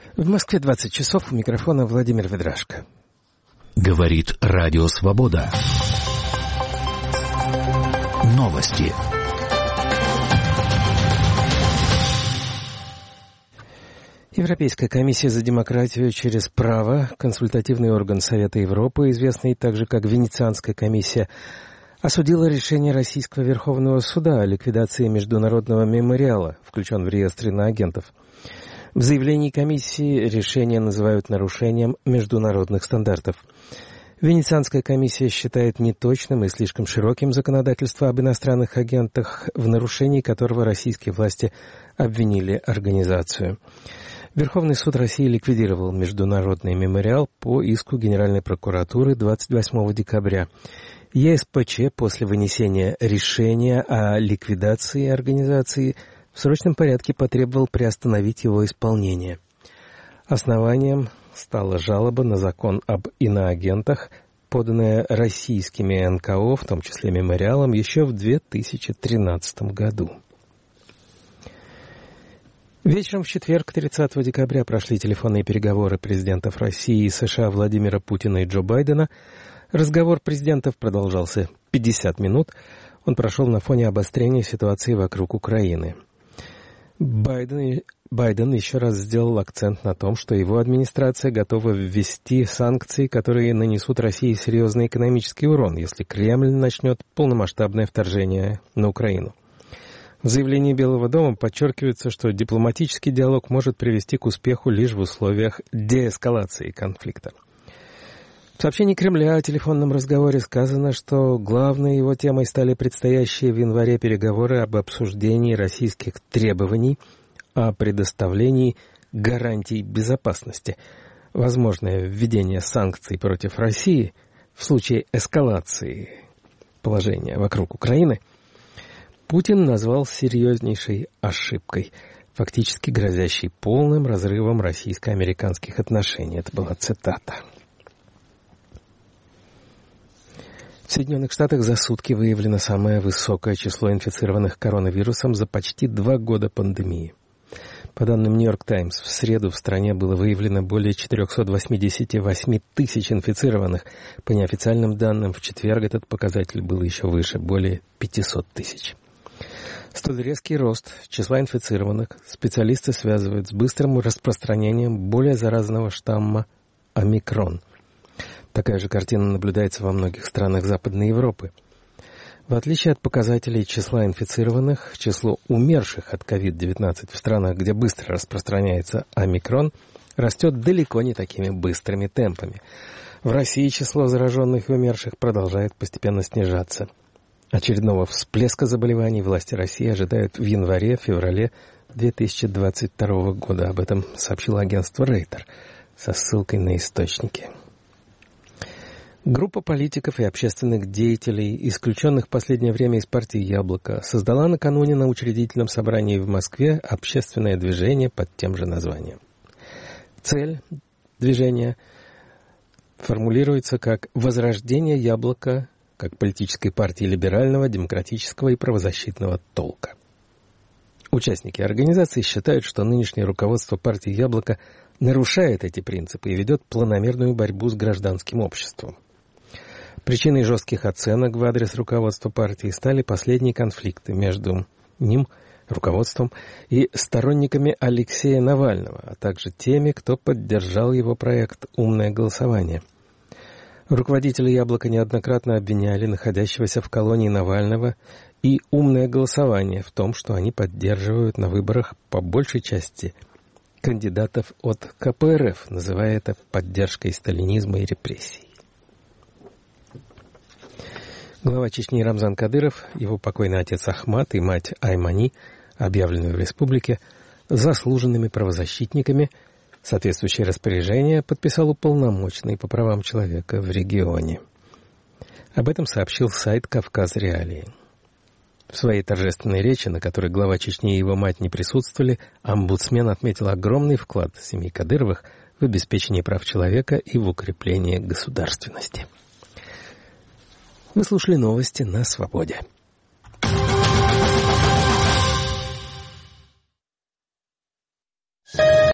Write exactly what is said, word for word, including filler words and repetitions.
В Москве двадцать часов, у микрофона Владимир Ведрашко. Говорит Радио Свобода. Новости. Европейская комиссия за демократию через право, консультативный орган Совета Европы, известный также как Венецианская комиссия, осудила решение Российского Верховного суда о ликвидации международного мемориала, включен в реестр иноагентов. В заявлении комиссии решение называют нарушением международных стандартов. Венецианская комиссия считает неточным и слишком широким законодательство об иностранных агентах, в нарушении которого российские власти обвинили организацию. Верховный суд России ликвидировал международный мемориал по иску Генеральной прокуратуры двадцать восьмого декабря. ЕСПЧ после вынесения решения о ликвидации организации в срочном порядке потребовал приостановить его исполнение. Основанием стала жалоба на закон об иноагентах, поданная российскими эн ка о, в том числе мемориалом, еще в две тысячи тринадцатом году. Вечером в четверг, тридцатого декабря, прошли телефонные переговоры президентов России и США Владимира Путина и Джо Байдена. Разговор президентов продолжался пятьдесят минут. Он прошел на фоне обострения ситуации вокруг Украины. Байден, Байден еще раз сделал акцент на том, что его администрация готова ввести санкции, которые нанесут России серьезный экономический урон, если Кремль начнет полномасштабное вторжение на Украину. В заявлении Белого дома подчеркивается, что дипломатический диалог может привести к успеху лишь в условиях деэскалации конфликта. В сообщении Кремля о телефонном разговоре сказано, что главной его темой стали предстоящие в январе переговоры об обсуждении российских требований о предоставлении гарантий безопасности, возможное введение санкций против России в случае эскалации положения вокруг Украины Путин назвал серьезнейшей ошибкой, фактически грозящей полным разрывом российско-американских отношений. Это была цитата. В Соединенных Штатах за сутки выявлено самое высокое число инфицированных коронавирусом за почти два года пандемии. По данным «Нью-Йорк Таймс», в среду в стране было выявлено более четыреста восемьдесят восемь тысяч инфицированных. По неофициальным данным, в четверг этот показатель был еще выше, более пятьсот тысяч. Столь резкий рост числа инфицированных специалисты связывают с быстрым распространением более заразного штамма омикрон. Такая же картина наблюдается во многих странах Западной Европы. В отличие от показателей числа инфицированных, число умерших от ковид девятнадцать в странах, где быстро распространяется омикрон, растет далеко не такими быстрыми темпами. В России число зараженных и умерших продолжает постепенно снижаться. Очередного всплеска заболеваний власти России ожидают в январе-феврале две тысячи двадцать второго года. Об этом сообщило агентство Рейтер со ссылкой на источники. Группа политиков и общественных деятелей, исключенных в последнее время из партии «Яблоко», создала накануне на учредительном собрании в Москве общественное движение под тем же названием. Цель движения формулируется как «возрождение «Яблока» как политической партии либерального, демократического и правозащитного толка». Участники организации считают, что нынешнее руководство партии «Яблоко» нарушает эти принципы и ведет планомерную борьбу с гражданским обществом. Причиной жестких оценок в адрес руководства партии стали последние конфликты между ним, руководством, и сторонниками Алексея Навального, а также теми, кто поддержал его проект «Умное голосование». Руководители «Яблока» неоднократно обвиняли находящегося в колонии Навального и «Умное голосование» в том, что они поддерживают на выборах по большей части кандидатов от ка пэ эр эф, называя это поддержкой сталинизма и репрессий. Глава Чечни Рамзан Кадыров, его покойный отец Ахмат и мать Аймани, объявленные в республике заслуженными правозащитниками, соответствующее распоряжение подписал уполномоченный по правам человека в регионе. Об этом сообщил сайт «Кавказ Реалии». В своей торжественной речи, на которой глава Чечни и его мать не присутствовали, омбудсмен отметил огромный вклад семьи Кадыровых в обеспечение прав человека и в укрепление государственности. Вы слушали новости на «Свободе».